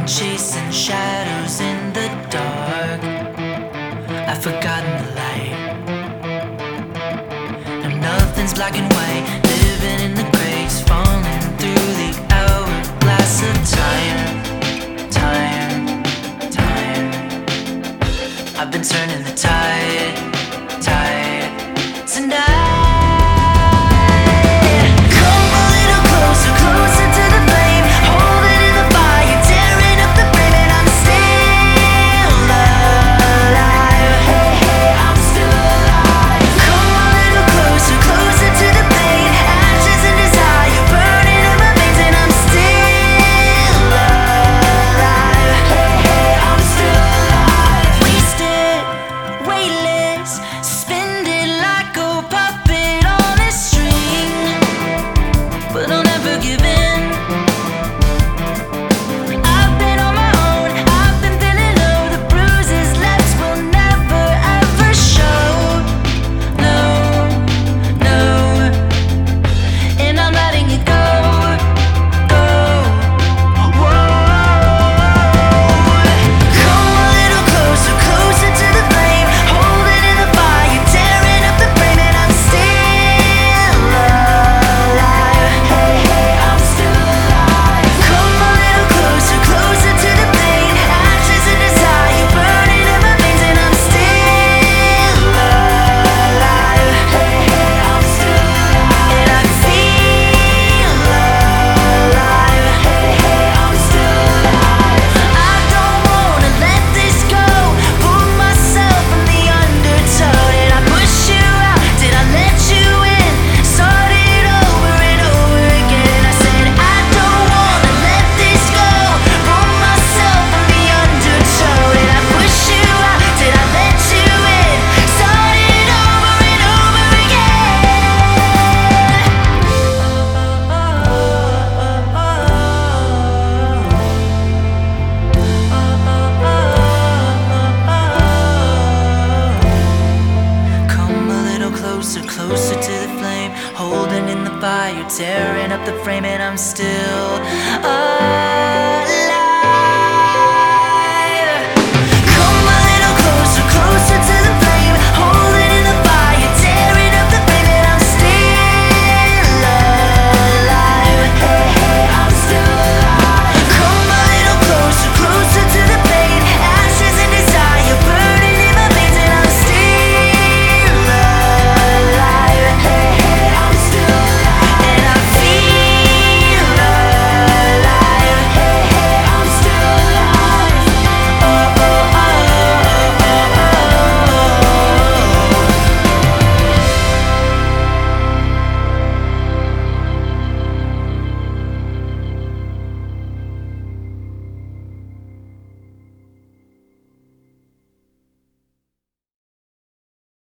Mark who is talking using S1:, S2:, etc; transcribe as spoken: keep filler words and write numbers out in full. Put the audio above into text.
S1: chasing shadows in the dark. I've forgotten the light. Now nothing's black and white. Living in the grays, falling through the hourglass of time. Time, time. I've been turning the tide, tide tonight. Closer to the flame, holding in the fire, tearing up the frame, and I'm still alive.